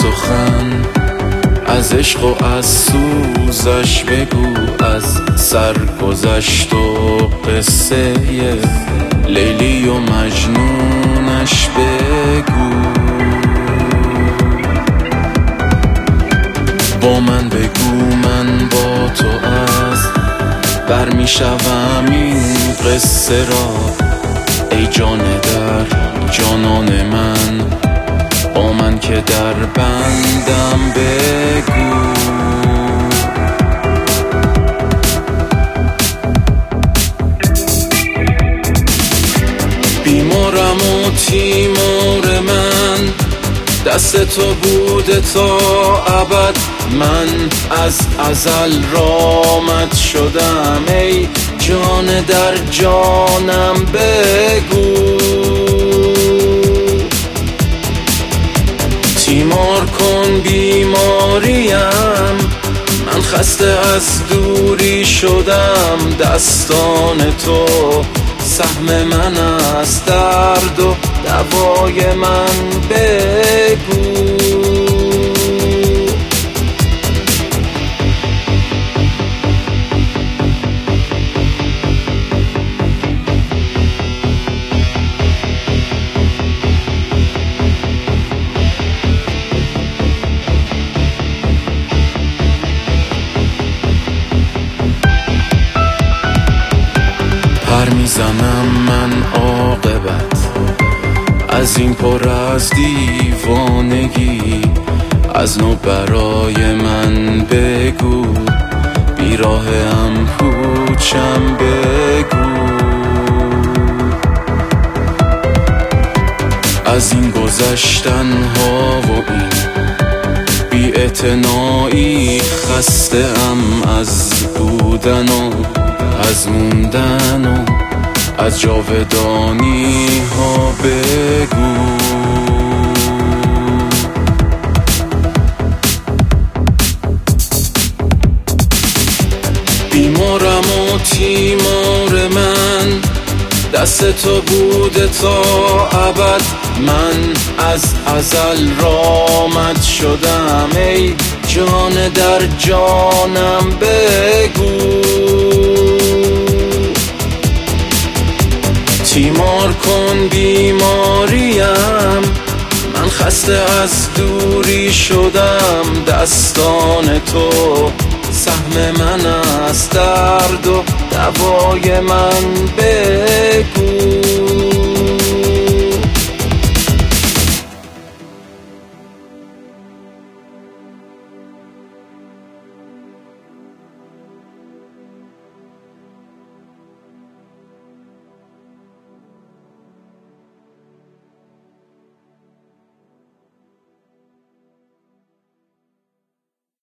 سخن از عشق و از سوزش بگو، از سرگذشت و قصه لیلی و مجنونش بگو. با من بگو من با تو از بر می شوم این قصه را، ای جان در جانان من، با من که در بندم بگو. بیمارم و تیمار من دست تو بوده تا ابد، من از ازل رامت شدم، ای جان در جانم بگو. تیمار کن بیماریم، من خسته از دوری شدم، دستان تو سهم من است، درد و دوای من بگو. پر میزنم من عاقبت از این پر از دیوانگی، از نو برای من بگو، بیراهم پوچم بگو. از این گذشتن ها و این بی‌اعتنایی خسته ام، از بودن و از موندن و از جاودانی ها بگو. بیمارم و تیمار من دست تو بوده تا ابد، من از ازل رامت شدم، ای جان در جانم بگو. تیمار کن بیماریم، من خسته از دوری شدم، دستان تو سهم من است، درد و دوای من بگو.